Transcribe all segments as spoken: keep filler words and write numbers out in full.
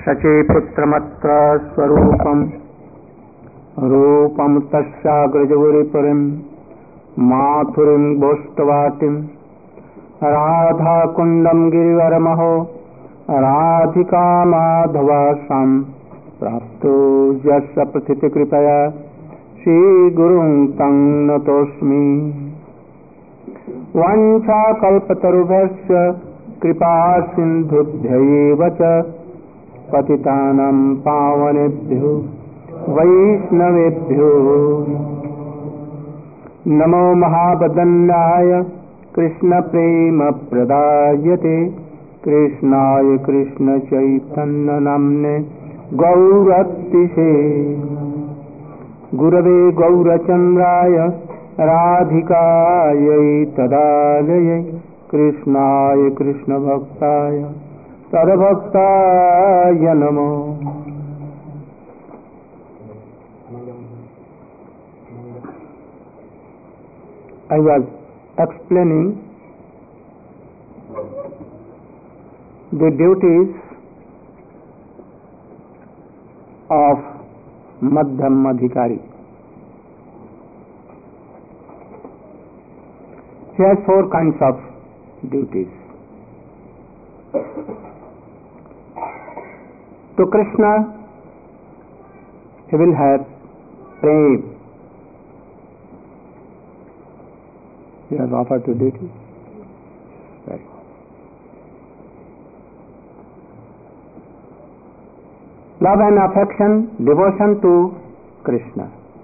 शचे पुत्रमत्र स्वरूपम रूपम तस्याग्रजगुरिपुरीं माथुरीं गोष्ठवाटिं राधाकुण्डं गिरिवरमहो राधिका माधवासां प्राप्तो यस्य प्रथितकृपया श्रीगुरुं तं नतोऽस्मि। वाञ्छाकल्पतरुभ्यश्च कृपा सिन्धुभ्यैव च पतितानां पावनेभ्यो वैष्णवेभ्यो नमो महावदन्याय कृष्णप्रेमप्रदायते कृष्णाय कृष्णचैतन्यनाम्ने गौरतिसे गुरवे गौरचन्द्राय राधिकायै तदालये कृष्णाय कृष्णभक्ताय तद्भक्ताय नमो। I was explaining the duties of Madhyamadhikari. He has four kinds of duties. To Krishna, he will have prem. He has offered to duty. Right. Love and affection, devotion to Krishna.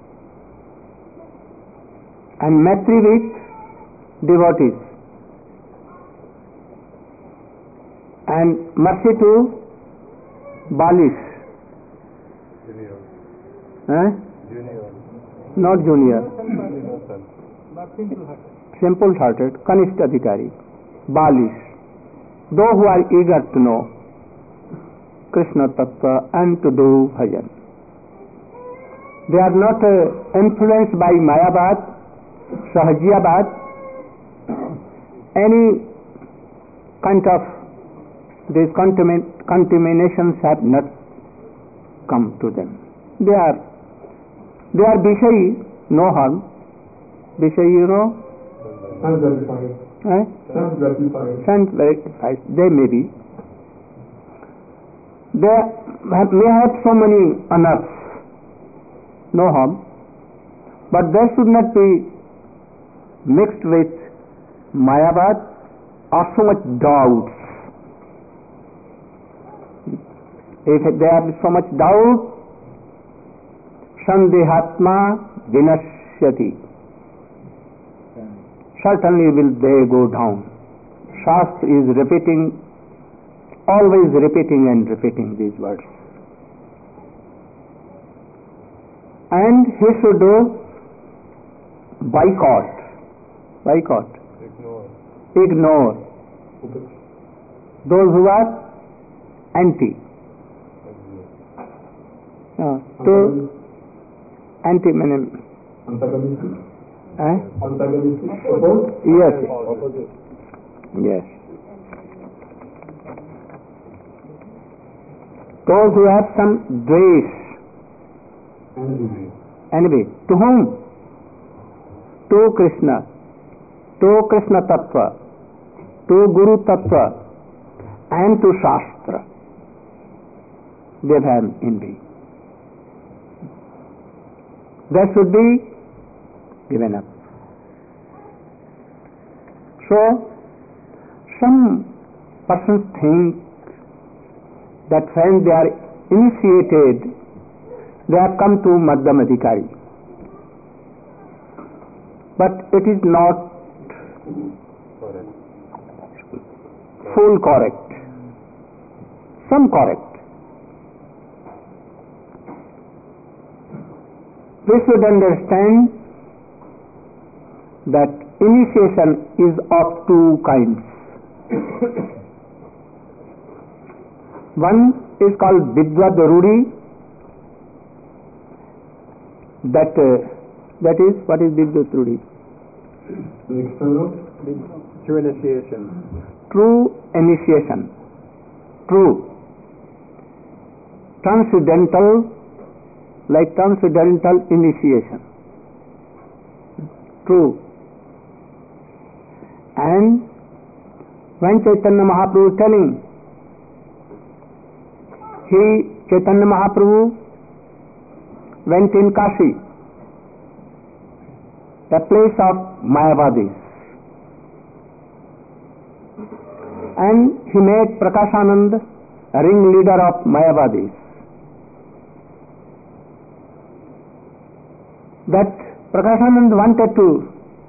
And Maitri with devotees. And mercy to Balis. Junior. Eh? Junior. Not junior. Simple-hearted. Simple-hearted, Kanishta Adhikari. Balis. Those who are eager to know Krishna Tattva and to do bhajan. They are not uh, influenced by Mayabad, Sahajiyabad, any kind of these contamin- contaminations have not come to them. They are they are Vishayi, no harm. Vishayi, you know? Self-verified. Eh? Self-verified. Self-verified. They may be. They have, may have so many honors, no harm, but they should not be mixed with Mayabad or so much doubts. If they have so much doubt, Sandehatma Vinashyati. Certainly will they go down. Shastra is repeating, always repeating and repeating these words. And he should do boycott. Boycott. Ignore. Ignore those who are anti. Uh, to anti meaning. Antagonistic. Eh? Antagonistic. Opposed? Yes. Opposite. Yes. Those who have some dvesh. Envy. Envy. To whom? To Krishna. To Krishna Tattva. To Guru Tattva. And to Shastra. They have envy. That should be given up. So, some persons think that when they are initiated, they have come to Madhyamadhikari. But it is not Correct. full correct. Some correct. We should understand that initiation is of two kinds. One is called Vidvad Rudi. That uh, that is what is Vidvad Rudi? External. True initiation. True initiation. True. transcendental, like transcendental initiation. True. And when Chaitanya Mahaprabhu is telling, he, Chaitanya Mahaprabhu, went in Kashi, a place of Mayavadis, and he made Prakashanand a ringleader of Mayavadis. That Prakashanand wanted to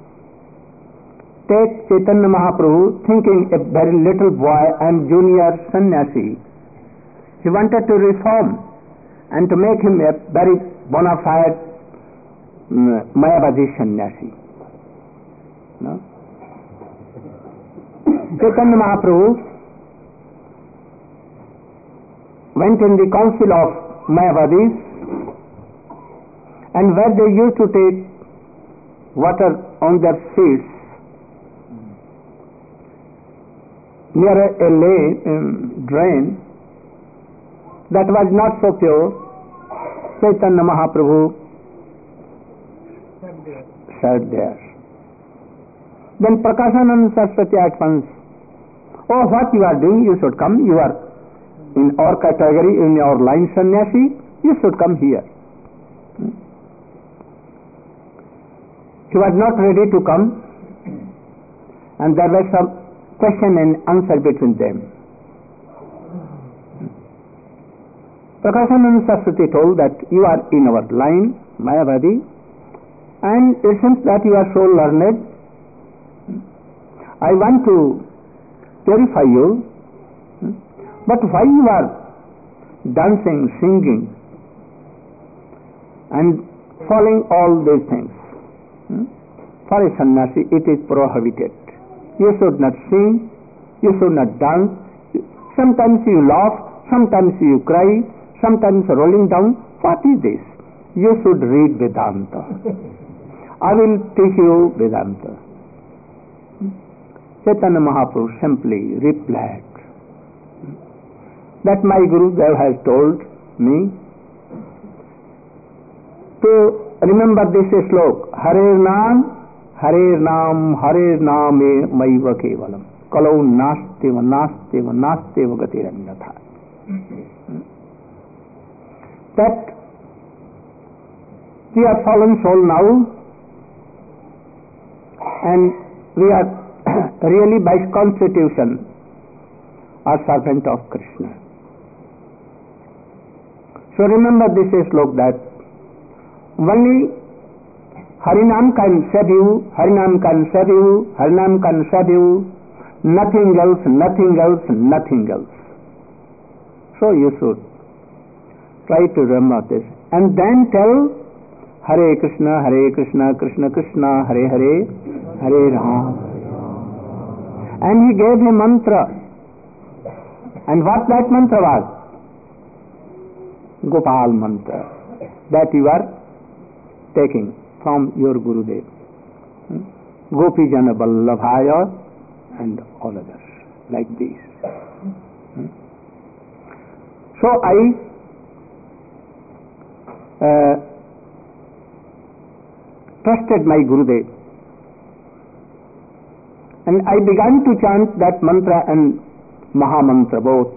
take Chaitanya Mahaprabhu, thinking a very little boy and junior sannyasi. He wanted to reform and to make him a very bona fide um, Mayavadi sannyasi. No? Chaitanya Mahaprabhu went in the council of Mayavadis, and where they used to take water on their feet, near a, a lane, um, drain that was not so pure, Chaitanya Mahaprabhu sat there. Then Prakashanand Saraswati at once, oh, what you are doing, you should come, you are in our category, in our line sannyasi, you should come here. He was not ready to come, and there was some question and answer between them. Prakashanand Saraswati told that you are in our line, Mayavadi, and it seems that you are so learned. I want to purify you, but why you are dancing, singing, and following all these things? For a sannyasi, it is prohibited. You should not sing, you should not dance. Sometimes you laugh, sometimes you cry, sometimes rolling down. What is this? You should read Vedanta. I will teach you Vedanta. Chaitanya Mahaprabhu simply replied that my Gurudev has told me to remember this slok, Hare Nam, Hare Nam, Hare Name Maiva Kevalam, Kalau Nasteva, Nasteva, Nasteva Gatiranyatha. That we are fallen soul now, and we are really by constitution are servant of Krishna. So remember this slok that only Harinam can save you, Harinam can save you, Harinam can save you, nothing else, nothing else, nothing else. So you should try to remember this. And then tell Hare Krishna, Hare Krishna, Krishna Krishna, Hare Hare, Hare Ram. And he gave a mantra. And what that mantra was? Gopal mantra. That you are taking from your Gurudev. Gopi Jana Vallabhaya and all others like this. So I uh, trusted my Gurudev, and I began to chant that mantra and Maha Mantra both.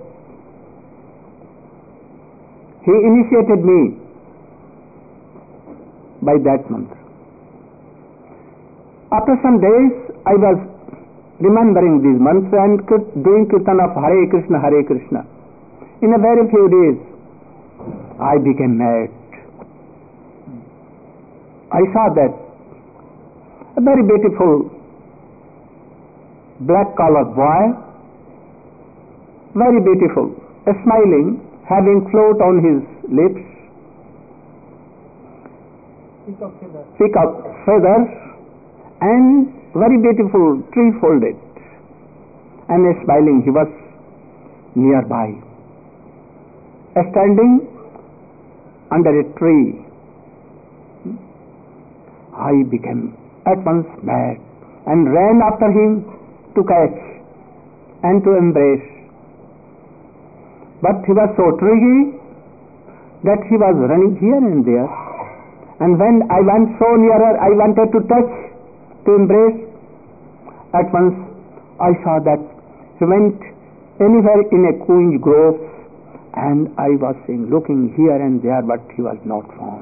He initiated me by that mantra. After some days, I was remembering these mantra and doing kirtan of Hare Krishna, Hare Krishna. In a very few days, I became mad. I saw that a very beautiful black-collared boy, very beautiful, smiling, having float on his lips, peacock feathers, and very beautiful tree folded, and smiling. He was nearby, standing under a tree. I became at once mad and ran after him to catch and to embrace. But he was so tricky that he was running here and there. And when I went so nearer, I wanted to touch, to embrace. At once I saw that he went anywhere in a quince grove, and I was seeing, looking here and there, but he was not found.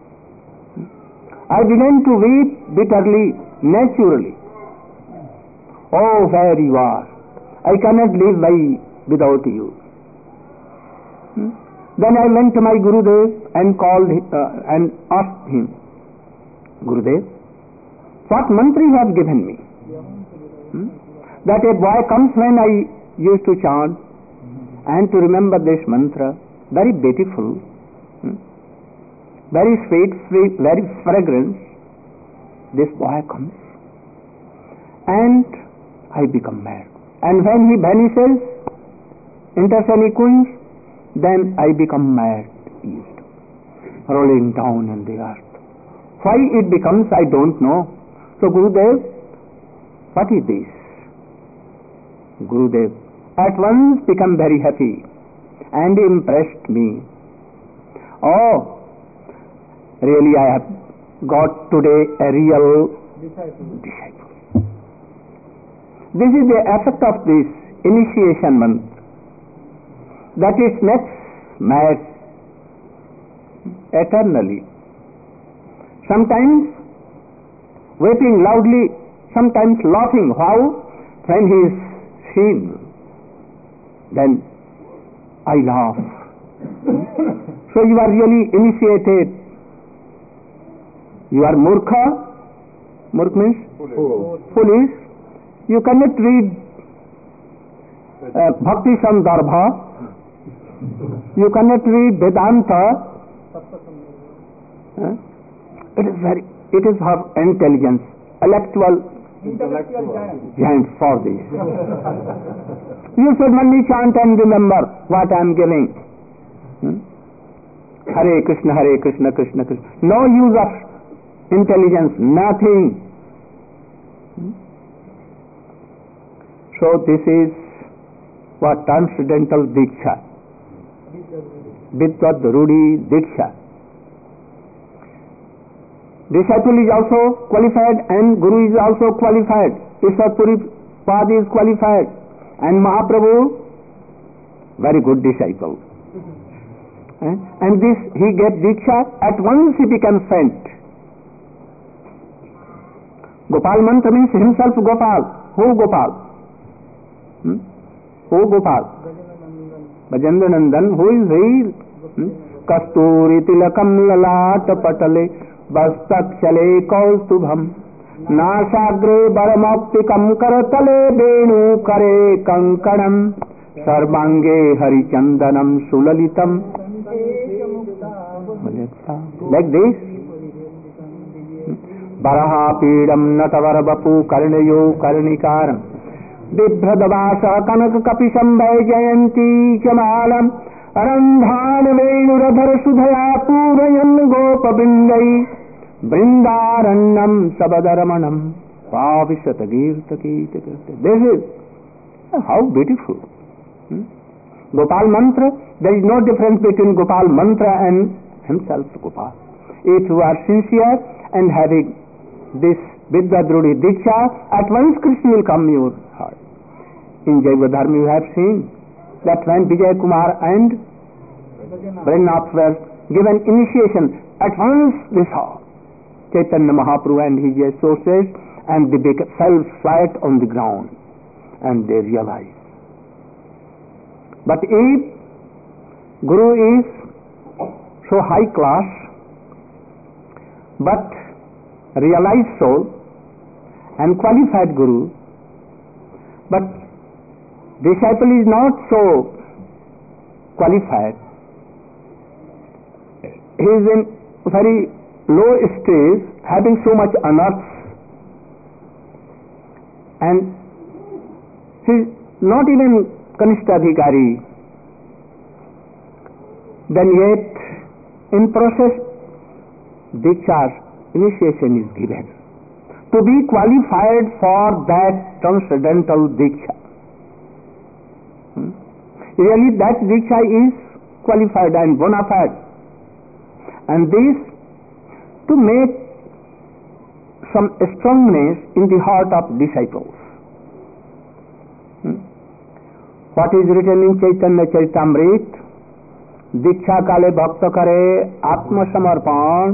I began to weep bitterly, naturally. Oh, where you are! I cannot live by without you. Hmm? Then I went to my Gurudev and called uh, and asked him, Gurudev, what mantra you have given me? Hmm? That a boy comes when I used to chant and to remember this mantra, very beautiful, hmm? very sweet, sweet, very fragrant. This boy comes and I become mad. And when he vanishes, enters any quince, then I become mad, rolling down in the earth. Why it becomes, I don't know. So Gurudev, what is this? Gurudev at once became very happy and impressed me. Oh, really I have got today a real disciple. disciple. This is the effect of this initiation month, that it makes mad eternally. Sometimes weeping loudly, sometimes laughing. How? When he is seen, then I laugh. So you are really initiated. You are murkha. Murkha means Foolish. foolish. You cannot read uh, Bhakti Sandarbha. You cannot read Vedanta. Uh, it is very, it is her intelligence, intellectual Intellectual. giant for this. You should only chant and remember what I am giving. Hmm? Hare Krishna, Hare Krishna, Krishna Krishna. No use of intelligence, nothing. Hmm? So this is what transcendental Diksha. Vidvat Rudi Diksha. Disciple is also qualified and Guru is also qualified. Ishwar Puri Pad is qualified. And Mahaprabhu, very good disciple. Eh? And this, he gave Diksha, at once he became saint. Gopal mantra means himself Gopal. Who Gopal? Hmm? Who Gopal? Bajendra Nandan. Who is he? Hmm? Kasturi tilakam lalata patale Bastakshale kaustubham Nasagre baramaptikam karatale venu kare kankanam Sarvange harichandanam sulalitam. Like this. Baraha pidam natavarabapu karnayo karnikaram Dibhradavasa kanaka kapisham jayanti chamalam Arandhan venuradhar sudhaya purayan gopabindai Vrindarannam sabadaramanam pavishatagirtakita. This is how beautiful. Hmm? Gopal mantra, there is no difference between Gopal mantra and himself Gopal. If you are sincere and having this Vidvadrudi Diksha, at once Krishna will come your heart. In Jaivadharma you have seen that when Vijay Kumar and Brahmanath were given initiation, at once they saw Chaitanya Mahaprabhu and his associates, and they fell flat on the ground and they realized. But if Guru is so high class, but realized soul and qualified Guru, but disciple is not so qualified, he is in very low stage, having so much unearths, and he is not even Kanistadhikari, then yet in process Diksha initiation is given to be qualified for that transcendental Diksha. Hmm? Really that Diksha is qualified and bona fide. And this to make some strongness in the heart of disciples. Hmm? What is written in Chaitanya Charitamrita? दीक्षा काले भक्त करे आत्मसमर्पण,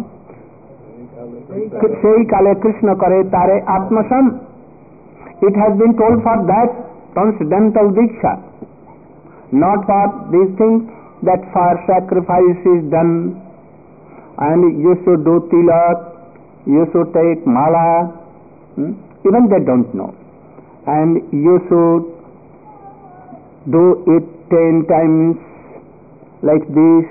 sei kale Krishna kare tare atmasam. It has been told for that transcendental diksha, not for these things that for sacrifice is done and you should do tilak, you should take mala, hmm? even they don't know, and you should do it ten times like this,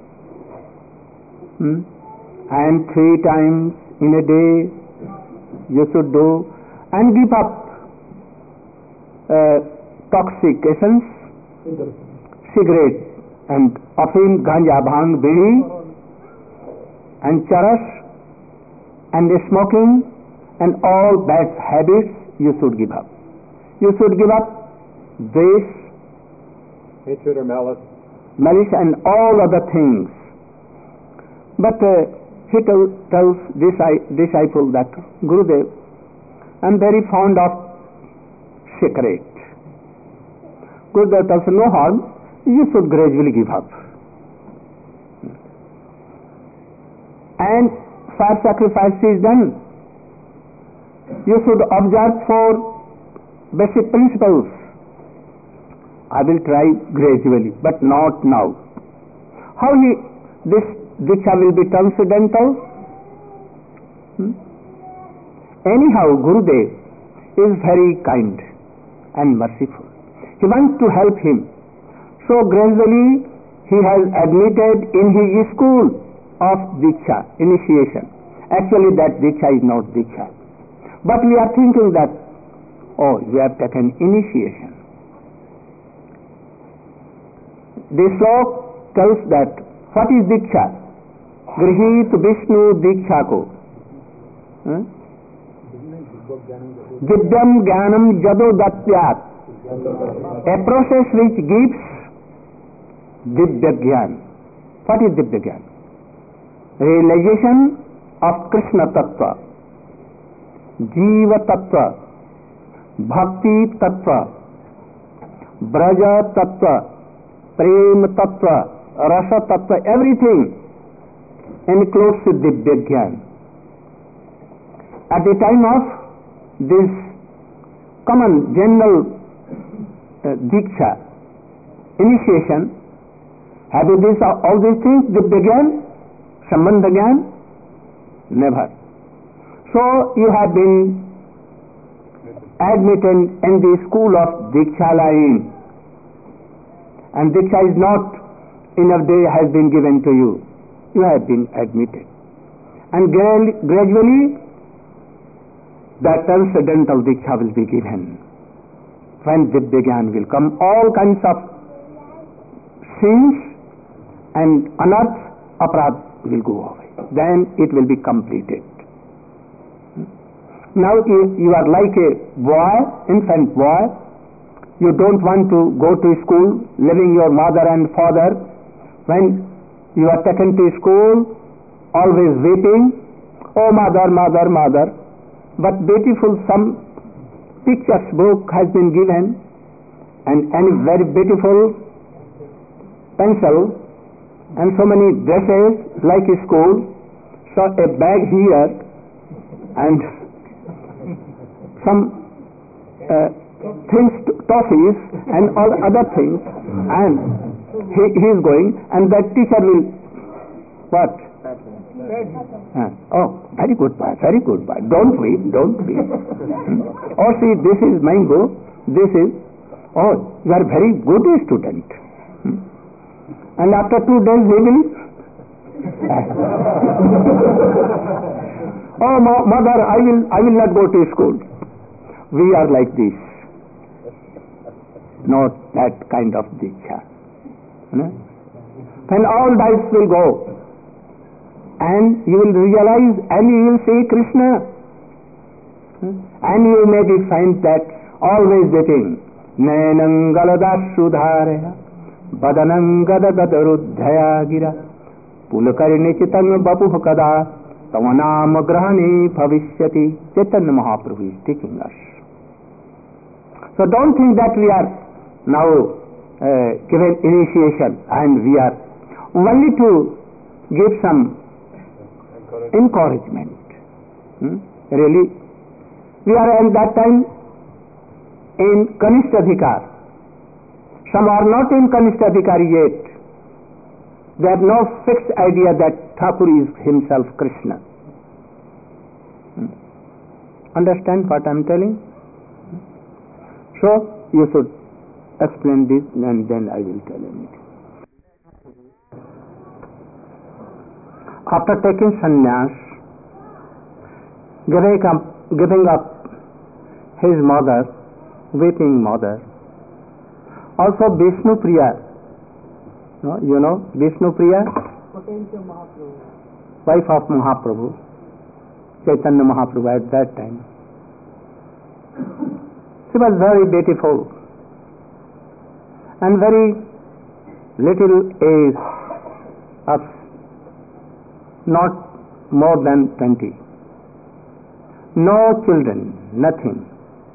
hmm? and three times in a day you should do, and give up uh, toxic essence, cigarette and afim, ganja, bhang, bidi and charas and smoking and all bad habits you should give up. You should give up this, hatred or malice, malice and all other things. But uh, he tell, tells this disciple that, Gurudev, I am very fond of cigarette. Gurudev tells, no harm, you should gradually give up. And fire sacrifice is done. You should observe four basic principles. I will try gradually, but not now. How he, this diksha will be transcendental? Hmm? Anyhow, Gurudev is very kind and merciful. He wants to help him. So gradually he has admitted in his school of diksha, initiation. Actually that diksha is not diksha. But we are thinking that, oh, you have taken initiation. This slok tells that, what is diksha? Grihit Vishnu diksha ko. Divyam Jnanam Jado Datyat. A process which gives Divya Jnana. What is Divya Jnana? Realization of Krishna Tattva, Jiva Tattva, Bhakti Tattva, Braja Tattva, Prem Tattva, Rasa Tattva, everything includes Divya Jnana. At the time of this common general uh, diksha, initiation, have you this, all these things, Divya Jnana, Sambandha Jnana? Never. So you have been admitted in the school of Diksha line, and Diksha is not enough day has been given to you. You have been admitted. And gradually that transcendental Diksha will be given. When Divya Jnana will come, all kinds of sins and anarth, aparadh will go away. Then it will be completed. Now you, you are like a boy, infant boy. You don't want to go to school, leaving your mother and father. When you are taken to school, always weeping, oh mother, mother, mother. But beautiful some pictures book has been given, and any very beautiful pencil, and so many dresses like a school, so a bag here, and some uh, things, toffees and all other things, and he, he is going, and that teacher will, what? Uh, oh, very good boy, very good boy. Don't weep, don't weep. hmm? Oh, see, this is mango, this is, oh, you are very good student. Hmm? And after two days he will, oh, mo- mother, I will, I will not go to school. We are like this. Not that kind of diksha. Hmm? When all dice will go, and you will realize and you will see Krishna, and you may be find that always waiting. Nainangaladasudharaya badanangadagadarudhaya gira पुलकर्णि चितंग बपुः कदा तव नाम ग्रहणे भविष्यति. Chaitanya Mahaprabhu is teaching us. So don't think that we are now uh, given initiation and we are only to give some encouragement. Hmm? Really, we are at that time in Kanishta Adhikar. Some are not in Kanishta Adhikar yet. They have no fixed idea that Thakur is himself Krishna. Hmm. Understand what I am telling? So you should explain this and then I will tell you. After taking sannyas, giving up, giving up his mother, weeping mother, also Vishnu Priya, no, you know Vishnu Priya, wife of Mahaprabhu, Chaitanya Mahaprabhu at that time. She was very beautiful and very little age of not more than twenty. No children, nothing.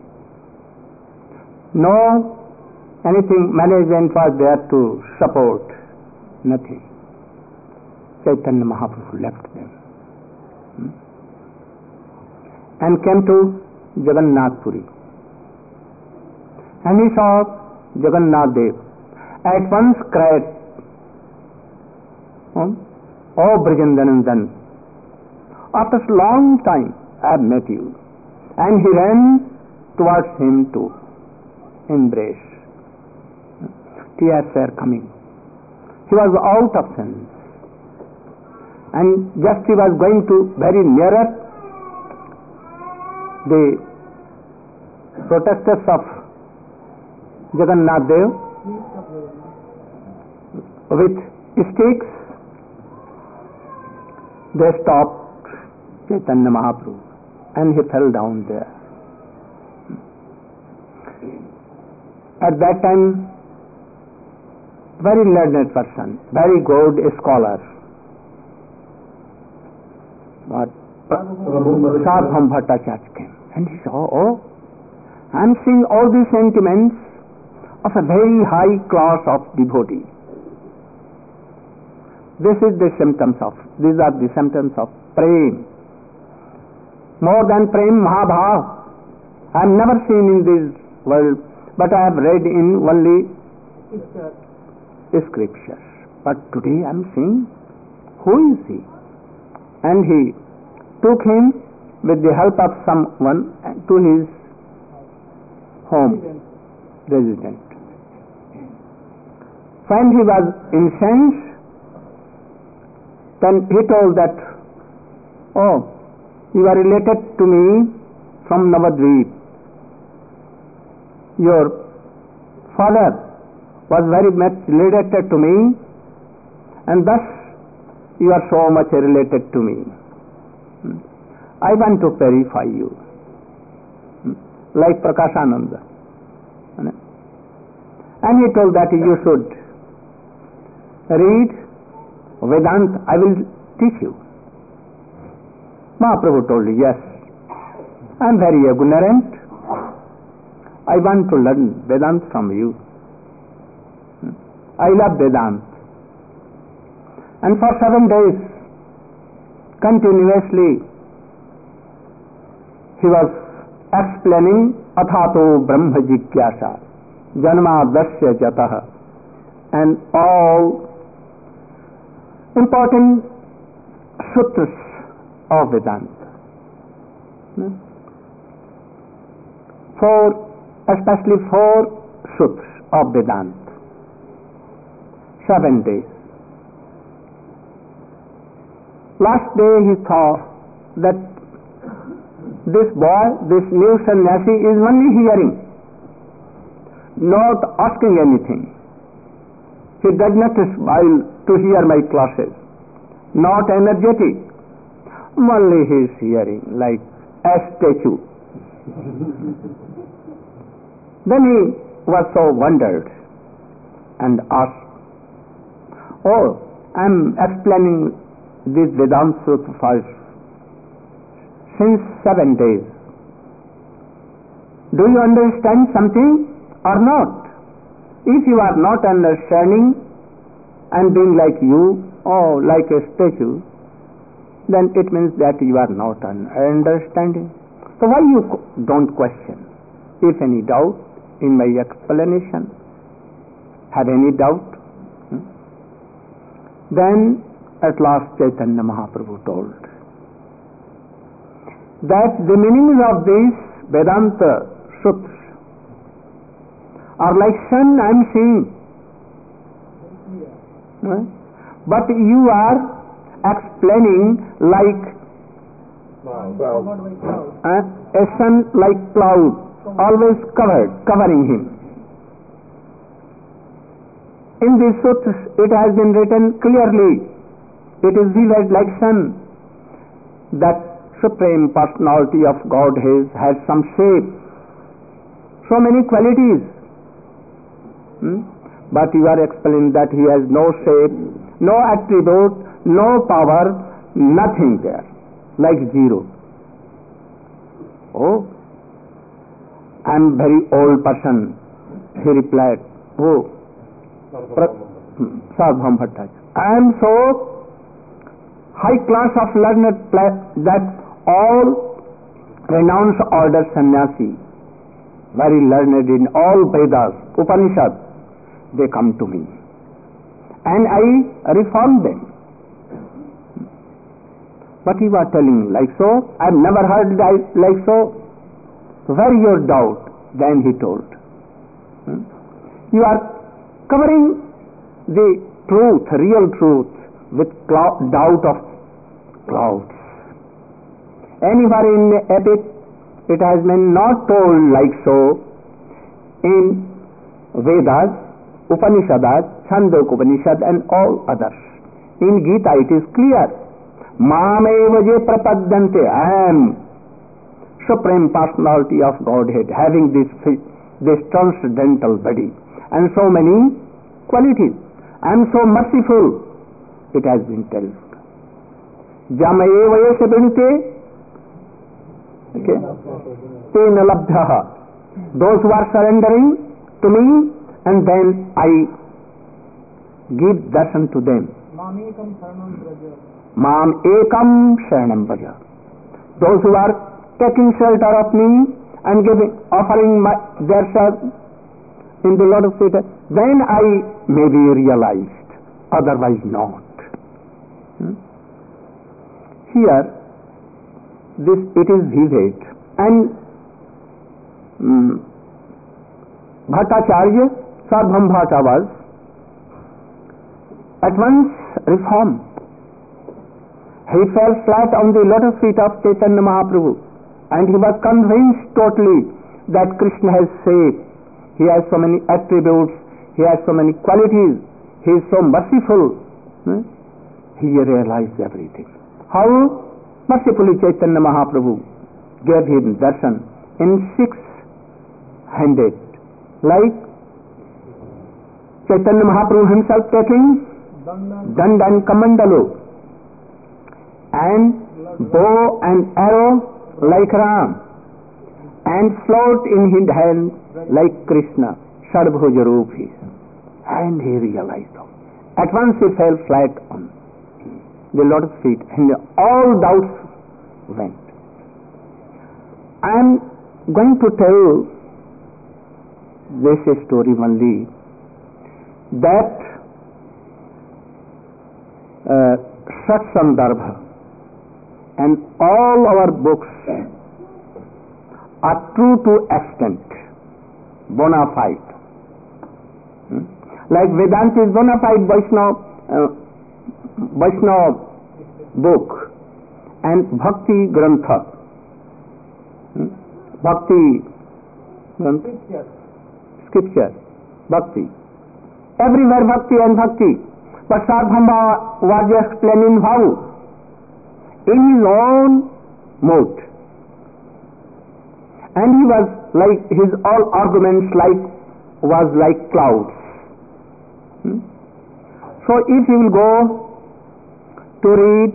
No anything management was there to support, nothing. Chaitanya Mahaprabhu left them hmm? and came to Jagannath Puri. And he saw Jagannath Dev. At once cried, hmm? "Oh Brajandanandan, after a long time I have met you." And he ran towards him to embrace. Tears were coming. He was out of sense. And just he was going to very nearer, the protectors of Jagannath Dev with sticks, they stopped Chaitanya Mahaprabhu and he fell down there. At that time, very learned person, very good scholar, but Sarvabhauma Bhattacharya came and he saw, oh, I am seeing all these sentiments of a very high class of devotee. This is the symptoms of, these are the symptoms of prem. More than prem, Mahabhav. I have never seen in this world, but I have read in only scriptures. But today I am seeing, who is he? And he took him with the help of someone to his home, residence. When he was incensed, then he told that, oh, you are related to me from Navadvip. Your father was very much related to me, and thus you are so much related to me. I want to purify you, like Prakashananda. And he told that you should read Vedanta, I will teach you. Mahaprabhu told, yes, I am very ignorant. I want to learn Vedanta from you. I love Vedanta. And for seven days, continuously, he was explaining Athato Brahma Jigyasa, Janma Dasya Jataha, and all important sutras of Vedanta. Four, especially four sutras of Vedanta. Seven days. Last day he thought that this boy, this new sannyasi is only hearing, not asking anything. He does not smile to hear my classes, not energetic. Only he is hearing like a statue. Then he was so wondered and asked, oh, I am explaining this Vedanta Sutra for since seven days. Do you understand something or not? If you are not understanding and being like you, or like a statue, then it means that you are not understanding. So why you don't question? If any doubt in my explanation, have any doubt? Hmm? Then at last Chaitanya Mahaprabhu told that the meanings of these Vedanta Sutras are like sun I am seeing. Hmm? But you are explaining like uh, a sun like cloud, always covered, covering him. In these sutras it has been written clearly, it is viewed like sun, that Supreme Personality of Godhead has some shape, so many qualities. Hmm? But you are explaining that he has no shape, no attribute, no power, nothing there, like zero. Oh, I am very old person, he replied. Oh, Sarvabhauma Bhattacharya, I am so high class of learned that all renowned order sannyasi, very learned in all Vedas, Upanishads, they come to me and I reform them. But you are telling like so, I have never heard like so. Where is your doubt? Then he told, hmm? You are covering the truth, real truth, with cloud, doubt of clouds. Anywhere in the epic it has been not told like so. In Vedas, Upanishads, Chandogya Upanishad and all others. In Gita it is clear. Mameva je prapadyante, I am Supreme Personality of Godhead, having this this transcendental body and so many qualities. I am so merciful, it has been told. Jamaeva yesha binte, okay, tena labdhaha. Those who are surrendering to me, and then I give darshan to them. Mam ekam sharanam braja. Those who are taking shelter of me and giving, offering my, their self in the Lotus feet, then I may be realized, otherwise not. Hmm? Here, this it is vivid, and um, Bhattacharya, Sarvabhauma Bhatta was at once reformed. He fell flat on the lotus feet of Chaitanya Mahaprabhu, and he was convinced totally that Krishna has saved. He has so many attributes, he has so many qualities, he is so merciful. Hmm? He realized everything. How mercifully Chaitanya Mahaprabhu gave him darshan in six-handed, like Chaitanya Mahaprabhu himself taking danda and kamandalo, and bow and arrow like Ram, and float in his hand like Krishna, Shadbhuja Roop he. And he realized. At once he fell flat on the lotus feet, and all doubts went. I am going to tell this story only, that uh, Sat Sandarbha and all our books are true to extent, bona fide. Hmm? Like Vedanta is bona fide Vaishnava, uh, Vaishnava book, and Bhakti Grantha, hmm? Bhakti Grantha, scripture, Bhakti. Everywhere Bhakti and Bhakti. But Sarvabhauma was explaining how? In his own mode. And he was like, his all arguments like, was like clouds. Hmm? So if you will go to read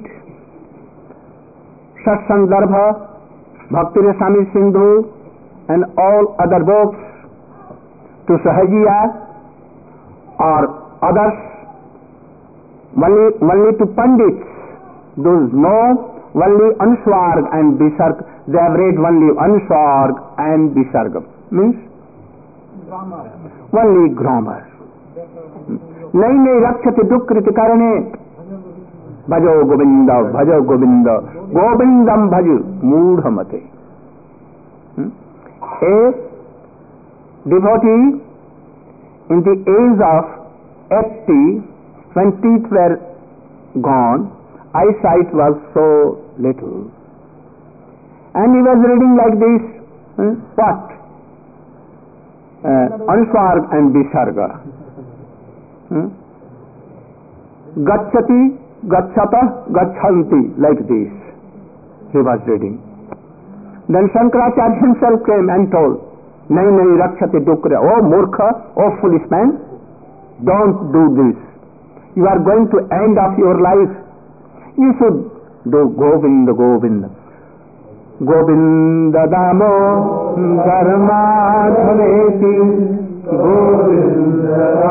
Satsandarbha, Bhakti Rasamrita Sindhu and all other books, to Sahajiya or others, only, only to Pandits, those know only Anuswarg and Visarg, they have read only Anuswarg and Visarg, means grammar. only grammar. Nahi nahi rakshati dukriti karane, bhajo govinda, bhajo govinda, govindam bhaju, moodhamate. A devotee in the age of eighty, when teeth were gone, eyesight was so little, and he was reading like this, hmm? what? Uh, Anuswarg and Visarga. Hmm? Gacchati, gacchata, gachanti, like this he was reading. Then Shankaracharya himself came and told, Nahi nahi rakshati dukra, oh murkha, oh foolish man, don't do this. You are going to end of your life. You should do Govinda, Govinda. Govinda Damo Dharma Dhameti Govinda